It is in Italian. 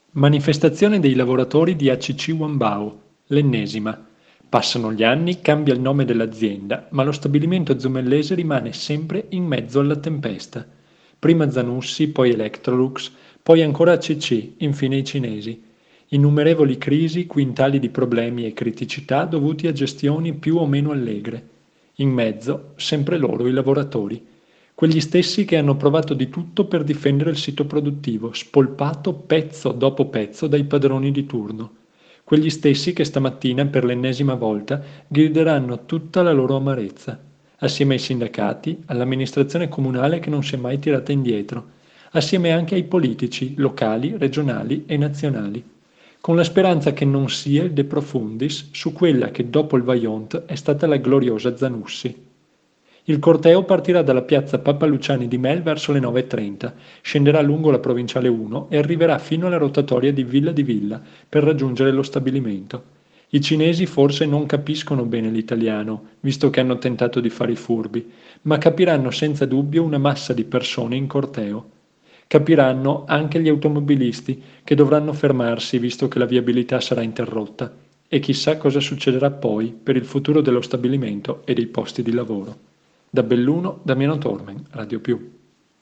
Manifestazione dei lavoratori di ACC Wambao, l'ennesima. Passano gli anni, cambia il nome dell'azienda, ma lo stabilimento zumellese rimane sempre in mezzo alla tempesta. Prima Zanussi, poi Electrolux, poi ancora ACC, infine i cinesi. Innumerevoli crisi, quintali di problemi e criticità dovuti a gestioni più o meno allegre. In mezzo, sempre loro i lavoratori. Quegli stessi che hanno provato di tutto per difendere il sito produttivo, spolpato pezzo dopo pezzo dai padroni di turno. Quegli stessi che stamattina, per l'ennesima volta, grideranno tutta la loro amarezza, assieme ai sindacati, all'amministrazione comunale che non si è mai tirata indietro, assieme anche ai politici locali, regionali e nazionali, con la speranza che non sia il De Profundis su quella che dopo il Vajont è stata la gloriosa Zanussi. Il corteo partirà dalla piazza Papa Luciani di Mel verso le 9:30, scenderà lungo la provinciale 1 e arriverà fino alla rotatoria di Villa per raggiungere lo stabilimento. I cinesi forse non capiscono bene l'italiano, visto che hanno tentato di fare i furbi, ma capiranno senza dubbio una massa di persone in corteo. Capiranno anche gli automobilisti che dovranno fermarsi visto che la viabilità sarà interrotta e chissà cosa succederà poi per il futuro dello stabilimento e dei posti di lavoro. Da Belluno, Damiano Tormen, Radio Più.